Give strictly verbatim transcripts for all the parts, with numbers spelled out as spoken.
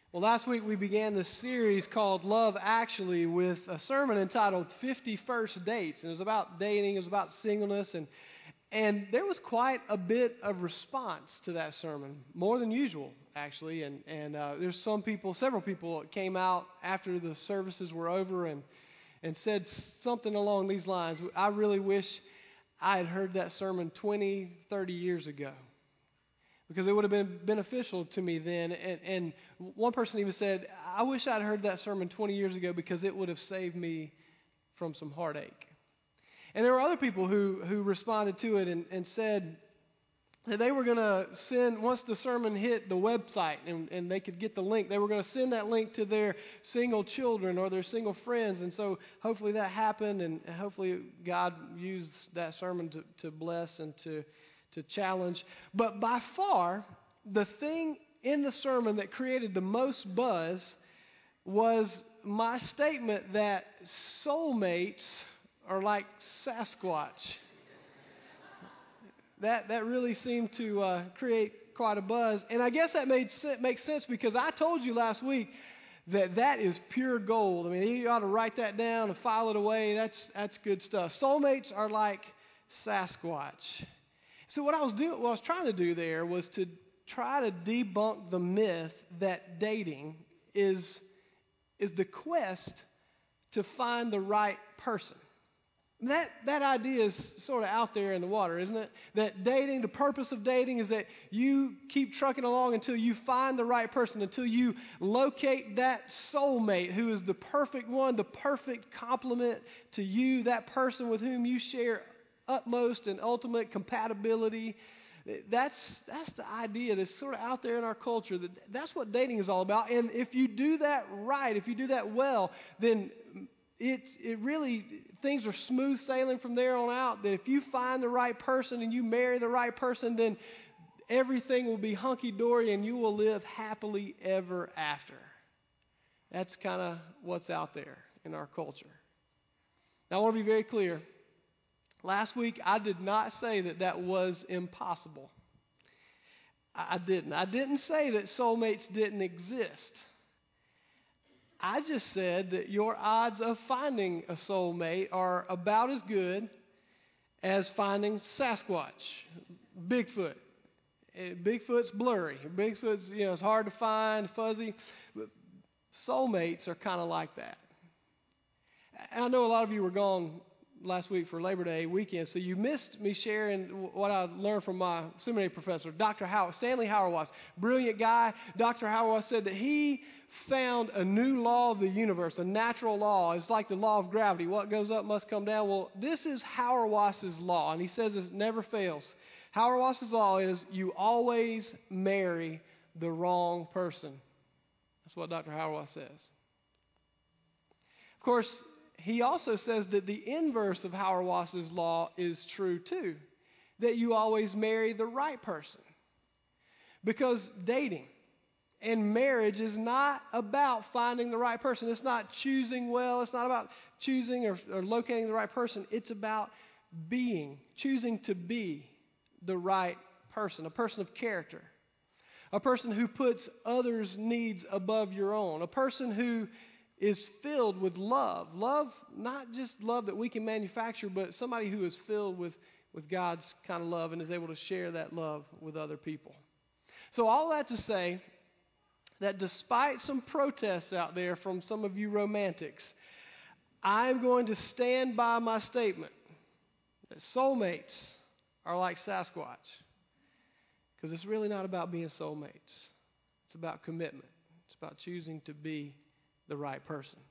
Well, last week we began this series called Love Actually with a sermon entitled fifty First Dates. And it was about dating, it was about singleness, and and there was quite a bit of response to that sermon, more than usual, actually. And, and uh, there's some people, several people that came out after the services were over and, and said something along these lines. I really wish I had heard that sermon twenty, thirty years ago, because it would have been beneficial to me then. And, and one person even said, I wish I'd heard that sermon twenty years ago because it would have saved me from some heartache. And there were other people who, who responded to it and, and said that they were going to send, once the sermon hit the website and, and they could get the link, they were going to send that link to their single children or their single friends. And so hopefully that happened, and hopefully God used that sermon to, to bless and to to challenge. But by far, the thing in the sermon that created the most buzz was my statement that soulmates are like Sasquatch. That that really seemed to uh, create quite a buzz. And I guess that made makes sense because I told you last week that that is pure gold. I mean, you ought to write that down and file it away. That's that's good stuff. Soulmates are like Sasquatch. So what I was doing, what I was trying to do there was to try to debunk the myth that dating is is the quest to find the right person. That that idea is sort of out there in the water, isn't it? That dating, the purpose of dating is that you keep trucking along until you find the right person, until you locate that soulmate who is the perfect one, the perfect complement to you, that person with whom you share utmost and ultimate compatibility. That's that's the idea that's sort of out there in our culture. That that's what dating is all about. And if you do that right, if you do that well, then it it really, things are smooth sailing from there on out. That if you find the right person and you marry the right person, then everything will be hunky-dory and you will live happily ever after. That's kind of what's out there in our culture. Now, I want to be very clear. Last week, I did not say that that was impossible. I didn't. I didn't say that soulmates didn't exist. I just said that your odds of finding a soulmate are about as good as finding Sasquatch, Bigfoot. Bigfoot's blurry. Bigfoot's, you know, it's hard to find, fuzzy. But soulmates are kind of like that. And I know a lot of you were gone last week for Labor Day weekend, so you missed me sharing what I learned from my seminary professor, Doctor Howard, Stanley Hauerwas. Brilliant guy. Doctor Hauerwas said that he found a new law of the universe, a natural law. It's like the law of gravity. What goes up must come down. Well, this is Hauerwas's law, and he says it never fails. Hauerwas's law is you always marry the wrong person. That's what Doctor Hauerwas says. Of course, he also says that the inverse of Hauerwas's law is true too, that you always marry the right person. Because dating and marriage is not about finding the right person. It's not choosing well. It's not about choosing or, or locating the right person. It's about being, choosing to be the right person, a person of character, a person who puts others' needs above your own, a person who is filled with love. Love, not just love that we can manufacture, but somebody who is filled with, with God's kind of love and is able to share that love with other people. So all that to say that despite some protests out there from some of you romantics, I'm going to stand by my statement that soulmates are like Sasquatch. Because it's really not about being soulmates. It's about commitment. It's about choosing to be the right person.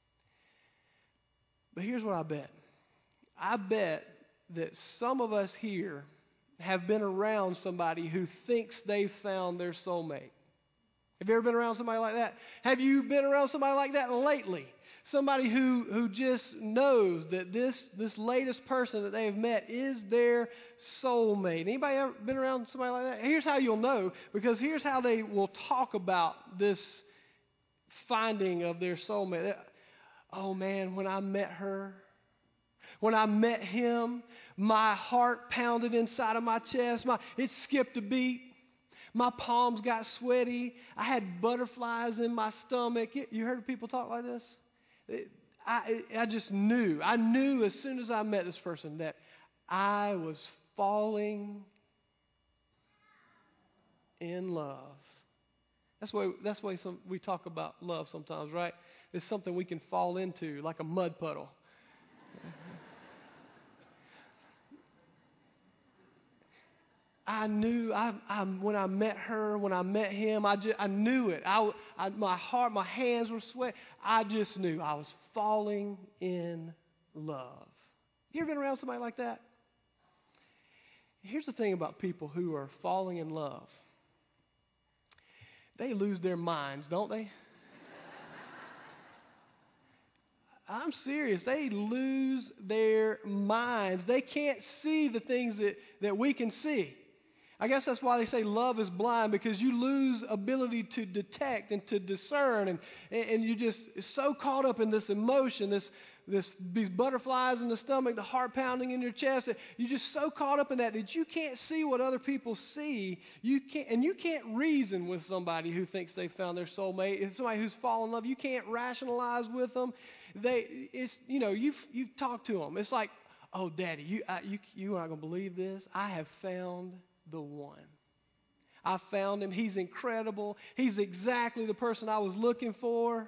But here's what I bet. I bet that some of us here have been around somebody who thinks they've found their soulmate. Have you ever been around somebody like that? Have you been around somebody like that lately? Somebody who, who just knows that this, this latest person that they've met is their soulmate. Anybody ever been around somebody like that? Here's how you'll know, because here's how they will talk about this finding of their soulmate. Oh man, when I met her, when I met him, my heart pounded inside of my chest. My, it skipped a beat. My palms got sweaty. I had butterflies in my stomach. You, you heard people talk like this? It, I, I just knew. I knew as soon as I met this person that I was falling in love. That's why that's why some, we talk about love sometimes, right? It's something we can fall into, like a mud puddle. I knew I, I, when I met her, when I met him, I, just, I knew it. I, I, my heart, my hands were sweating. I just knew I was falling in love. You ever been around somebody like that? Here's the thing about people who are falling in love. They lose their minds, don't they? I'm serious. They lose their minds. They can't see the things that, that we can see. I guess that's why they say love is blind, because you lose ability to detect and to discern, and, and you just so caught up in this emotion, this, this these butterflies in the stomach, the heart pounding in your chest. That you're just so caught up in that that you can't see what other people see. You can't, and you can't reason with somebody who thinks they found their soulmate. If somebody who's fallen in love, you can't rationalize with them. They, it's you know, you've you've talked to them. It's like, oh, Daddy, you I, you you are not gonna believe this. I have found the one. I found him. He's incredible. He's exactly the person I was looking for.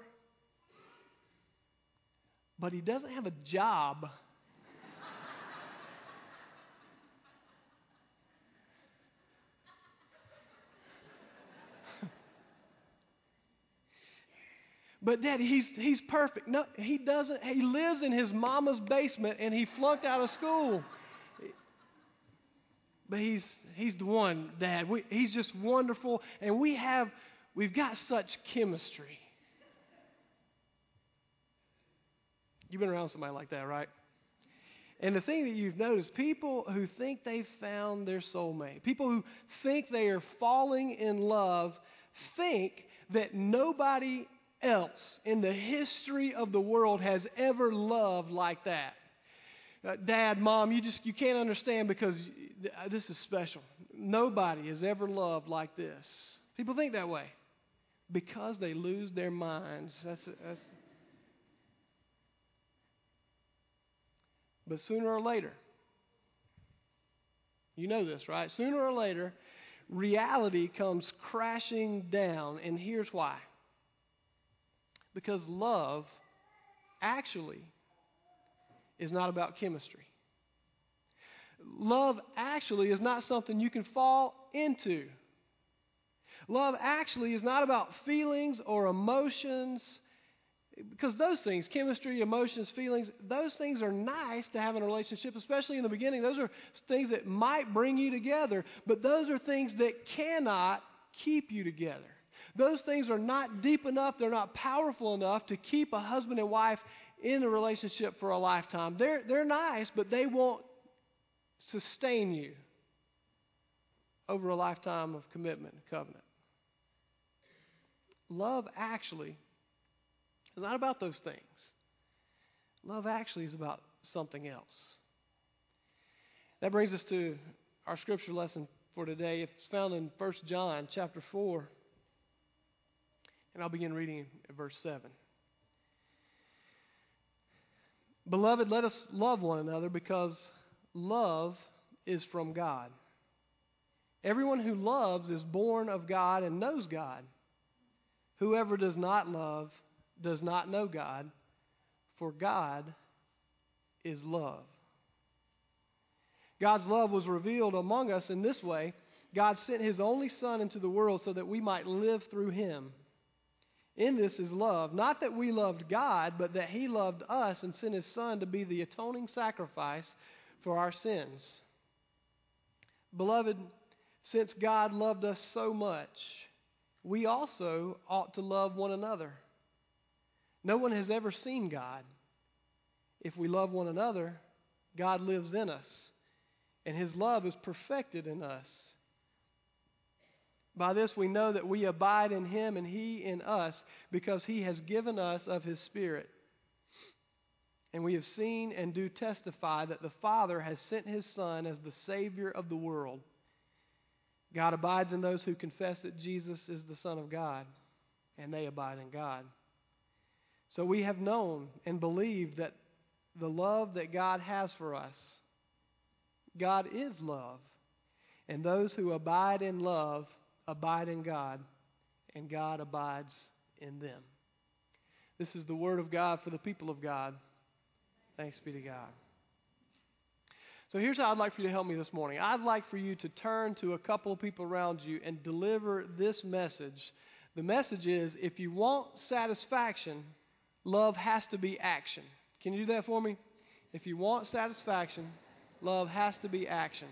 But he doesn't have a job. But Daddy, he's he's perfect. No, he doesn't. He lives in his mama's basement and he flunked out of school. But he's he's the one, Dad. We, he's just wonderful, and we have we've got such chemistry. You've been around somebody like that, right? And the thing that you've noticed, people who think they've found their soulmate, people who think they are falling in love, think that nobody else in the history of the world has ever loved like that. Uh, Dad, Mom, you just you can't understand because this is special. Nobody has ever loved like this. People think that way because they lose their minds. That's that's. But sooner or later, you know this, right? Sooner or later, reality comes crashing down, and here's why. Because love actually is not about chemistry. Love actually is not something you can fall into. Love actually is not about feelings or emotions, because those things, chemistry, emotions, feelings, those things are nice to have in a relationship, especially in the beginning. Those are things that might bring you together, but those are things that cannot keep you together. Those things are not deep enough, they're not powerful enough to keep a husband and wife in a relationship for a lifetime. They're, they're nice, but they won't sustain you over a lifetime of commitment and covenant. Love actually is not about those things. Love actually is about something else. That brings us to our scripture lesson for today. It's found in First John chapter four. And I'll begin reading at verse seven. Beloved, let us love one another because love is from God. Everyone who loves is born of God and knows God. Whoever does not love does not know God, for God is love. God's love was revealed among us in this way. God sent His only Son into the world so that we might live through Him. In this is love, not that we loved God, but that He loved us and sent His Son to be the atoning sacrifice for our sins. Beloved, since God loved us so much, we also ought to love one another. No one has ever seen God. If we love one another, God lives in us, and His love is perfected in us. By this we know that we abide in Him and He in us, because He has given us of His Spirit. And we have seen and do testify that the Father has sent His Son as the Savior of the world. God abides in those who confess that Jesus is the Son of God, and they abide in God. So we have known and believed that the love that God has for us, God is love, and those who abide in love abide in God, and God abides in them. This is the word of God for the people of God. Thanks be to God. So here's how I'd like for you to help me this morning. I'd like for you to turn to a couple of people around you and deliver this message. The message is, if you want satisfaction, love has to be action. Can you do that for me? If you want satisfaction, love has to be action.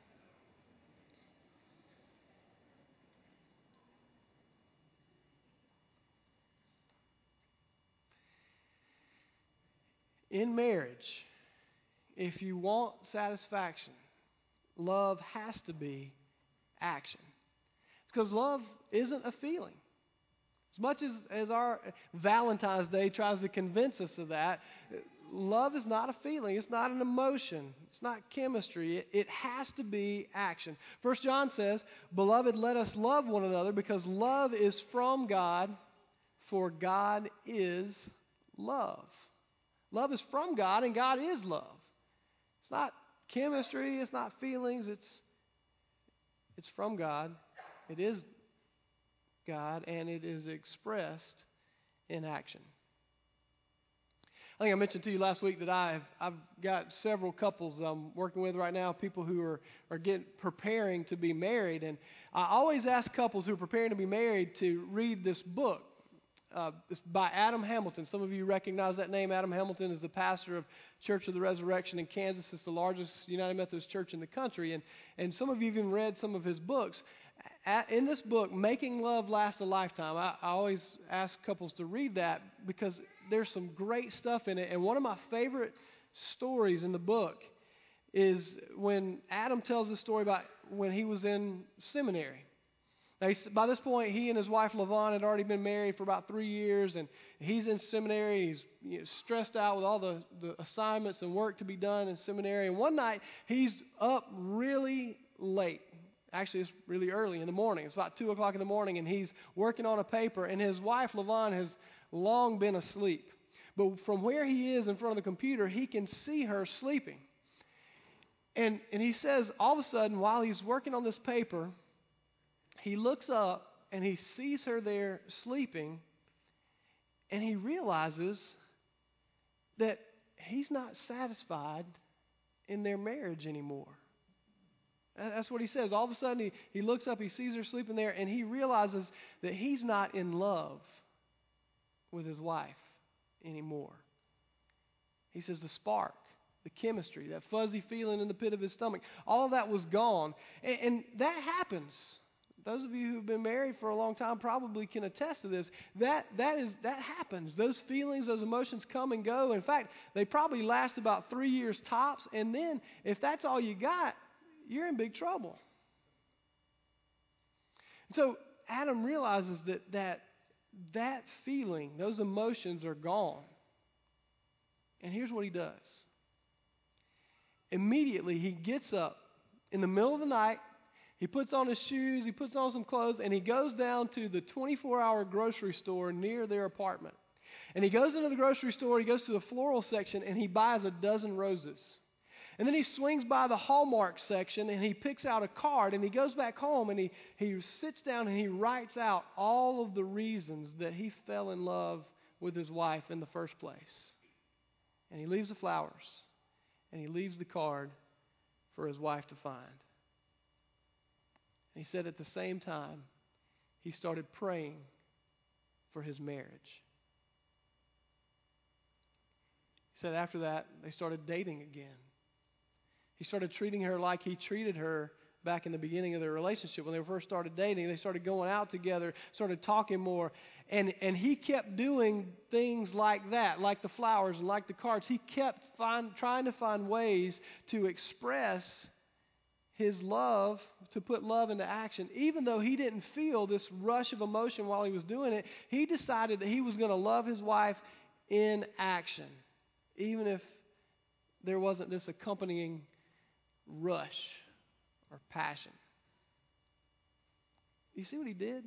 In marriage, if you want satisfaction, love has to be action. Because love isn't a feeling. As much as, as our Valentine's Day tries to convince us of that, love is not a feeling. It's not an emotion. It's not chemistry. It, it has to be action. First John says, "Beloved, let us love one another because love is from God, for God is love." Love is from God, and God is love. It's not chemistry. It's not feelings. It's, it's from God. It is God, and it is expressed in action. I think I mentioned to you last week that I've I've got several couples I'm working with right now, people who are, are getting preparing to be married. And I always ask couples who are preparing to be married to read this book. Uh, it's by Adam Hamilton. Some of you recognize that name. Adam Hamilton is the pastor of Church of the Resurrection in Kansas. It's the largest United Methodist church in the country. And, and some of you even read some of his books. At, in this book, Making Love Last a Lifetime, I, I always ask couples to read that because there's some great stuff in it. And one of my favorite stories in the book is when Adam tells the story about when he was in seminary. Now, by this point, he and his wife, LaVon, had already been married for about three years, and he's in seminary. He's you know, stressed out with all the, the assignments and work to be done in seminary. And one night, he's up really late. Actually, it's really early in the morning. It's about two o'clock in the morning, and he's working on a paper, and his wife, LaVon, has long been asleep. But from where he is in front of the computer, he can see her sleeping. And, and he says, all of a sudden, while he's working on this paper, he looks up and he sees her there sleeping, and he realizes that he's not satisfied in their marriage anymore. That's what he says. All of a sudden he, he looks up, he sees her sleeping there, and he realizes that he's not in love with his wife anymore. He says the spark, the chemistry, that fuzzy feeling in the pit of his stomach, all of that was gone. And, and that happens. Those of you who've been married for a long time probably can attest to this. That that is that happens. Those feelings, those emotions come and go. In fact, they probably last about three years tops. And then if that's all you got, you're in big trouble. So Adam realizes that that that feeling, those emotions are gone. And here's what he does. Immediately he gets up in the middle of the night. He puts on his shoes, he puts on some clothes, and he goes down to the twenty-four hour grocery store near their apartment. And he goes into the grocery store, he goes to the floral section, and he buys a dozen roses. And then he swings by the Hallmark section, and he picks out a card, and he goes back home, and he, he sits down, and he writes out all of the reasons that he fell in love with his wife in the first place. And he leaves the flowers, and he leaves the card for his wife to find. He said at the same time, he started praying for his marriage. He said after that, they started dating again. He started treating her like he treated her back in the beginning of their relationship. When they first started dating, they started going out together, started talking more. And, and he kept doing things like that, like the flowers and like the cards. He kept find, trying to find ways to express his love, to put love into action. Even though he didn't feel this rush of emotion while he was doing it, he decided that he was going to love his wife in action, even if there wasn't this accompanying rush or passion. You see what he did?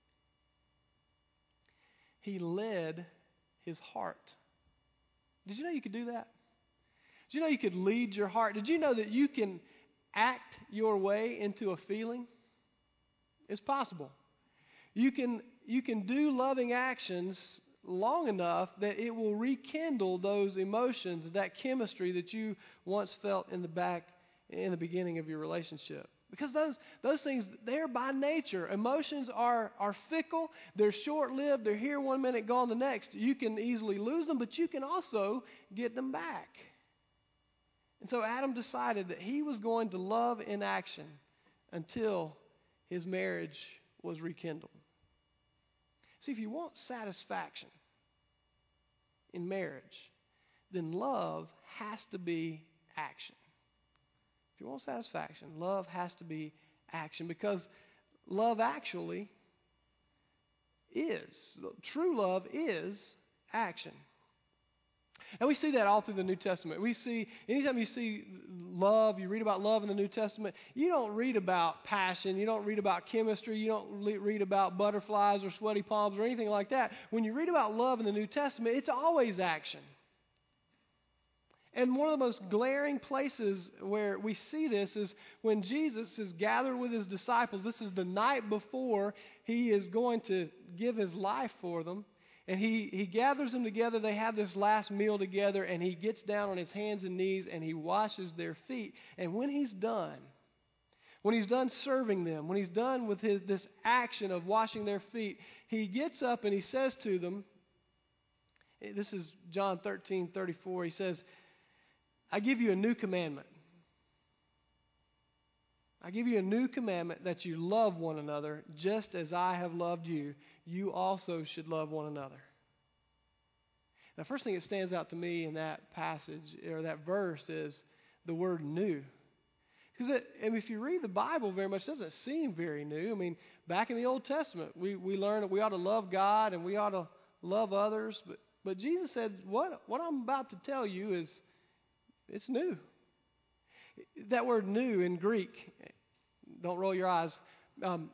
He led his heart. Did you know you could do that? Did you know you could lead your heart? Did you know that you can act your way into a feeling? It's possible. You can, you can do loving actions long enough that it will rekindle those emotions, that chemistry that you once felt in the back, in the beginning of your relationship. Because those those things, they're by nature. Emotions are, are fickle. They're short-lived. They're here one minute, gone the next. You can easily lose them, but you can also get them back. And so Adam decided that he was going to love in action until his marriage was rekindled. See, if you want satisfaction in marriage, then love has to be action. If you want satisfaction, love has to be action, because love actually is. True love is action. And we see that all through the New Testament. We see, anytime you see love, you read about love in the New Testament, you don't read about passion, you don't read about chemistry, you don't read about butterflies or sweaty palms or anything like that. When you read about love in the New Testament, it's always action. And one of the most glaring places where we see this is when Jesus is gathered with his disciples. This is the night before he is going to give his life for them. And he, he gathers them together. They have this last meal together. And he gets down on his hands and knees and he washes their feet. And when he's done, when he's done serving them, when he's done with his this action of washing their feet, he gets up and he says to them, this is John thirteen thirty-four, he says, I give you a new commandment. I give you a new commandment that you love one another just as I have loved you. You also should love one another. Now, first thing that stands out to me in that passage or that verse is the word new. Because I mean, if you read the Bible very much, it doesn't seem very new. I mean, back in the Old Testament, we, we learned that we ought to love God and we ought to love others. But, but Jesus said, what, what I'm about to tell you is it's new. That word new in Greek, don't roll your eyes. Um,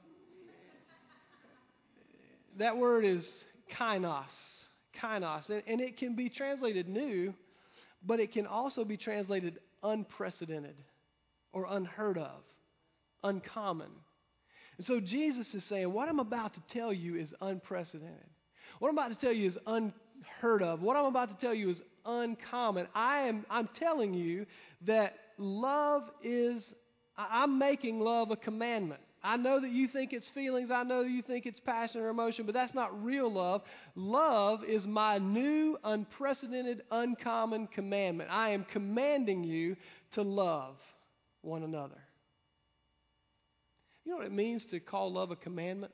that word is kainos. Kainos. And, and it can be translated new, but it can also be translated unprecedented or unheard of, uncommon. And so Jesus is saying, what I'm about to tell you is unprecedented. What I'm about to tell you is unheard of. What I'm about to tell you is uncommon. I am I'm telling you that love is, I'm making love a commandment. I know that you think it's feelings. I know that you think it's passion or emotion, but that's not real love. Love is my new, unprecedented, uncommon commandment. I am commanding you to love one another. You know what it means to call love a commandment?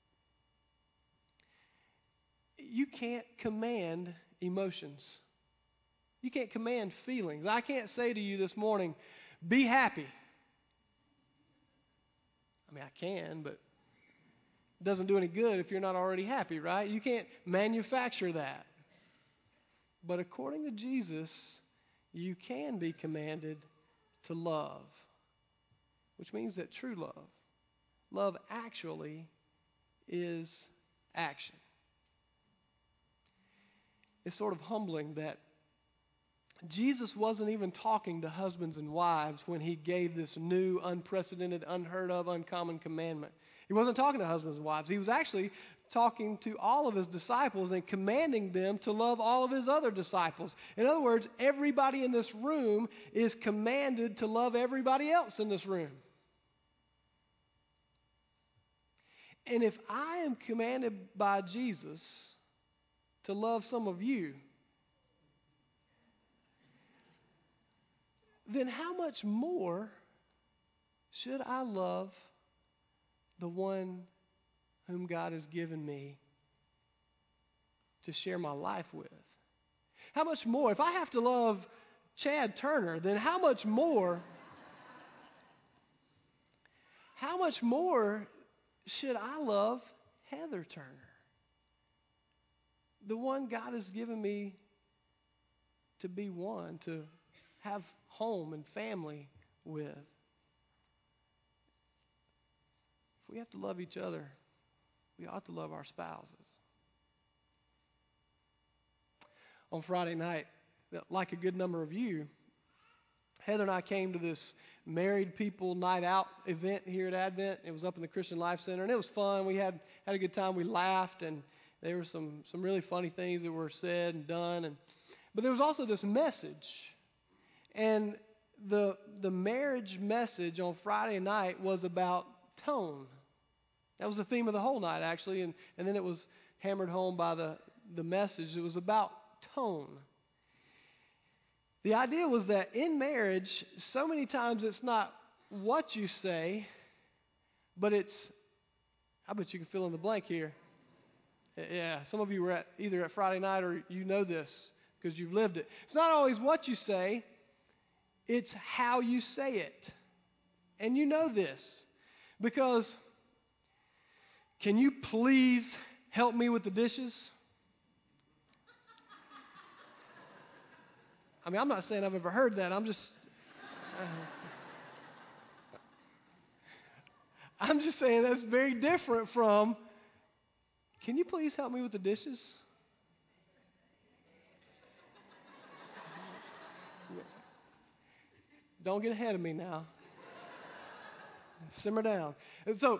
You can't command emotions. You can't command feelings. I can't say to you this morning, be happy. I mean, I can, but it doesn't do any good if you're not already happy, right? You can't manufacture that. But according to Jesus, you can be commanded to love, which means that true love, love actually is action. It's sort of humbling that Jesus wasn't even talking to husbands and wives when he gave this new, unprecedented, unheard of, uncommon commandment. He wasn't talking to husbands and wives. He was actually talking to all of his disciples and commanding them to love all of his other disciples. In other words, everybody in this room is commanded to love everybody else in this room. And if I am commanded by Jesus to love some of you, then how much more should I love the one whom God has given me to share my life with? How much more? If I have to love Chad Turner, then how much more, how much more should I love Heather Turner? The one God has given me to be one, to have home and family with. if we have to love each other, we ought to love our spouses. On Friday night, like a good number of you, Heather and I came to this married people night out event here at Advent. It was up in the Christian Life Center, and it was fun. We had had a good time. We laughed, and there were some some really funny things that were said and done. And but there was also this message, and the the marriage message on Friday night was about tone. That was the theme of the whole night, actually, and and then it was hammered home by the the message. It was about tone. The idea was that in marriage, so many times it's not what you say, but it's, I bet you can fill in the blank here. Yeah, some of you were at either at Friday night or you know this because you've lived it. It's not always what you say, it's how you say it. And you know this because, can you please help me with the dishes? I mean, I'm not saying I've ever heard that. I'm just, uh, I'm just saying that's very different from, can you please help me with the dishes? Don't get ahead of me now. Simmer down. And so,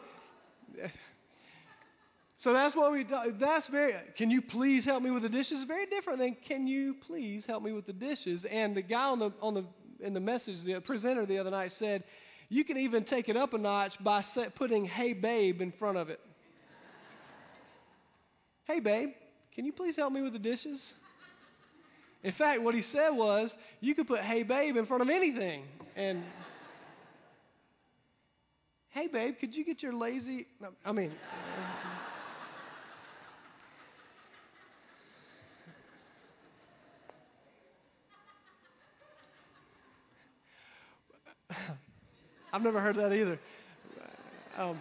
so that's what we. That's very. Can you please help me with the dishes? Is very different than can you please help me with the dishes. And the guy on the on the in the message, the presenter the other night said, you can even take it up a notch by set, putting "Hey babe" in front of it. Hey babe, can you please help me with the dishes? In fact, what he said was, you could put "Hey babe" in front of anything, and hey babe, could you get your lazy? I mean. I've never heard that either. Um,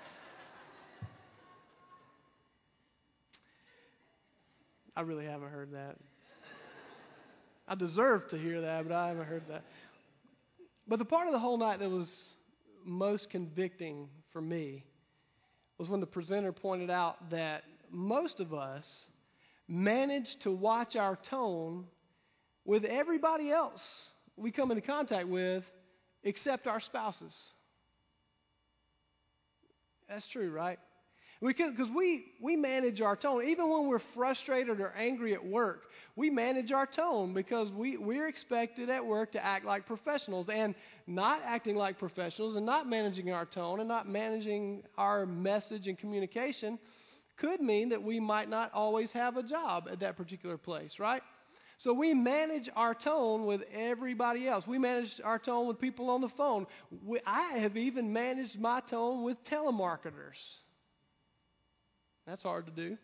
I really haven't heard that. I deserve to hear that, but I haven't heard that. But the part of the whole night that was most convicting for me was when the presenter pointed out that most of us manage to watch our tone with everybody else we come into contact with except our spouses. That's true, right? Because we, we manage our tone. Even when we're frustrated or angry at work, we manage our tone because we, we're expected at work to act like professionals. And not acting like professionals and not managing our tone and not managing our message and communication could mean that we might not always have a job at that particular place, right? So we manage our tone with everybody else. We manage our tone with people on the phone. We, I have even managed my tone with telemarketers. That's hard to do.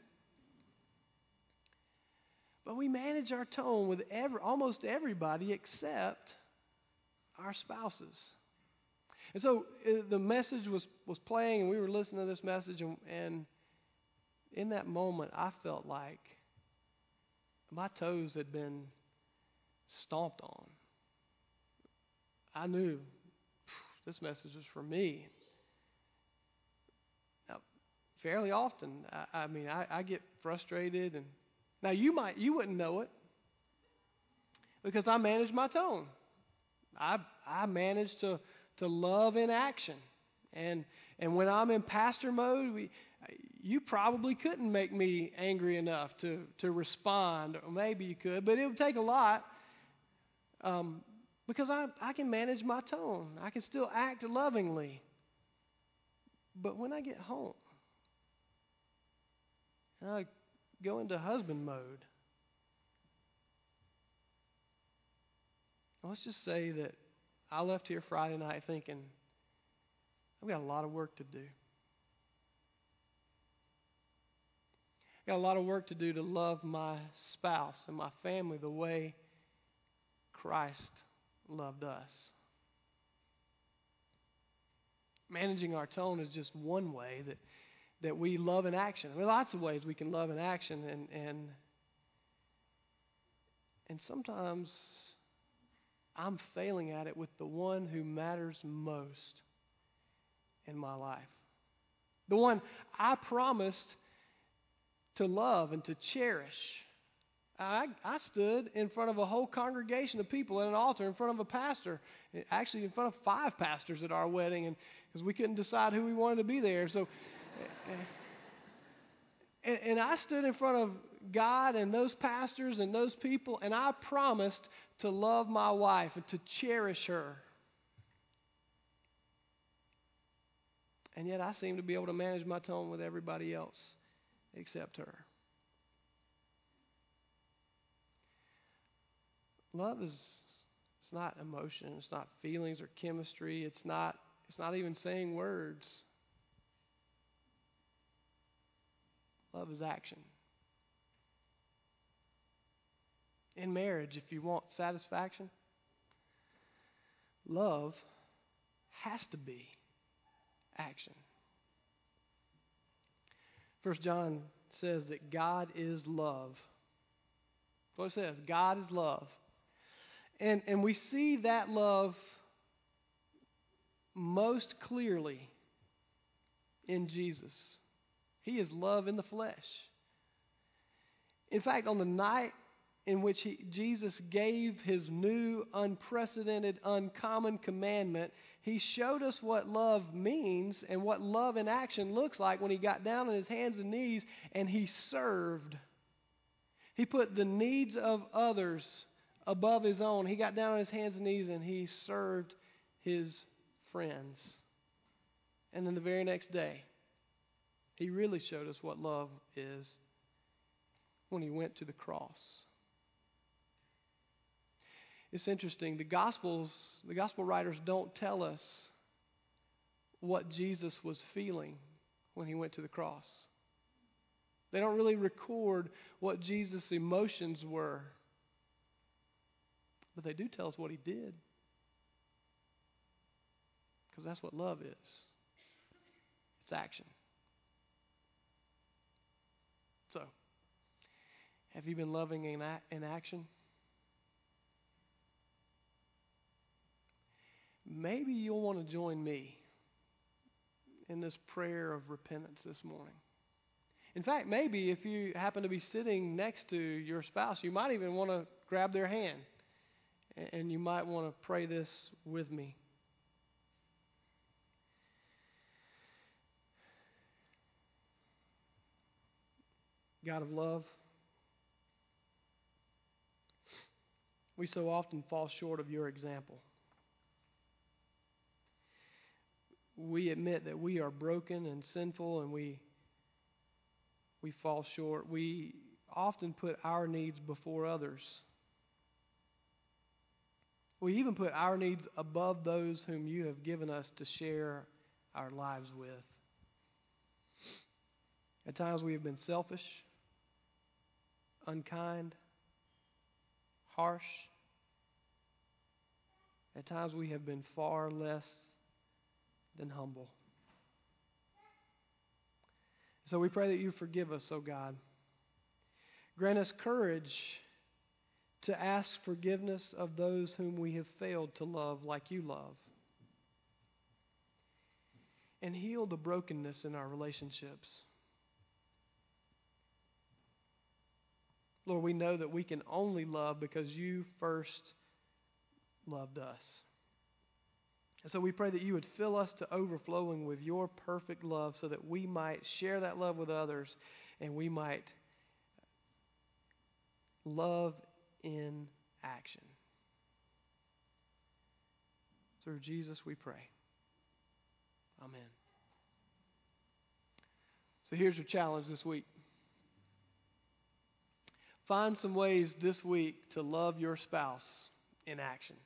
But we manage our tone with every, almost everybody except our spouses. And so uh, the message was, was playing, and we were listening to this message, and, and in that moment, I felt like my toes had been stomped on. I knew this message was for me. Now, fairly often, I, I mean, I, I get frustrated, and now you might, you wouldn't know it because I manage my tone. I I manage to to love in action, and and when I'm in pastor mode, we. You probably couldn't make me angry enough to, to respond. Or maybe you could, but it would take a lot um, because I, I can manage my tone. I can still act lovingly. But when I get home, and I go into husband mode, let's just say that I left here Friday night thinking, I've got a lot of work to do. Got a lot of work to do to love my spouse and my family the way Christ loved us. Managing our tone is just one way that, that we love in action. There are lots of ways we can love in action, and and and sometimes I'm failing at it with the one who matters most in my life. The one I promised to love and to cherish. I, I stood in front of a whole congregation of people at an altar in front of a pastor, actually in front of five pastors at our wedding, and because we couldn't decide who we wanted to be there. So, and, and I stood in front of God and those pastors and those people, and I promised to love my wife and to cherish her. And yet I seem to be able to manage my tone with everybody else except her. Love is it's not emotion, it's not feelings or chemistry, it's not it's not even saying words. Love is action. In marriage, if you want satisfaction, love has to be action. First John says that God is love. That's what it says. God is love. And, and we see that love most clearly in Jesus. He is love in the flesh. In fact, on the night in which he, Jesus gave his new, unprecedented, uncommon commandment, he showed us what love means and what love in action looks like when he got down on his hands and knees and he served. He put the needs of others above his own. He got down on his hands and knees and he served his friends. And then the very next day, he really showed us what love is when he went to the cross. It's interesting. The Gospels, the Gospel writers don't tell us what Jesus was feeling when he went to the cross. They don't really record what Jesus' emotions were. But they do tell us what he did. Because that's what love is. It's action. So, have you been loving in, a- in action? Maybe you'll want to join me in this prayer of repentance this morning. In fact, maybe if you happen to be sitting next to your spouse, you might even want to grab their hand. And you might want to pray this with me. God of love, we so often fall short of your example. We admit that we are broken and sinful and we we fall short. We often put our needs before others. We even put our needs above those whom you have given us to share our lives with. At times we have been selfish, unkind, harsh. At times we have been far less than humble. So we pray that you forgive us, oh God. Grant us courage to ask forgiveness of those whom we have failed to love like you love. And heal the brokenness in our relationships. Lord, we know that we can only love because you first loved us. And so we pray that you would fill us to overflowing with your perfect love so that we might share that love with others and we might love in action. Through Jesus we pray. Amen. So here's your challenge this week. Find some ways this week to love your spouse in action.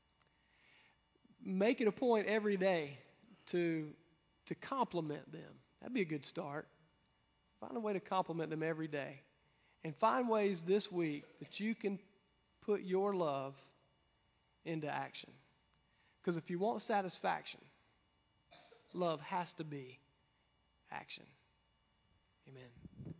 Make it a point every day to, to compliment them. That'd be a good start. Find a way to compliment them every day. And find ways this week that you can put your love into action. Because if you want satisfaction, love has to be action. Amen.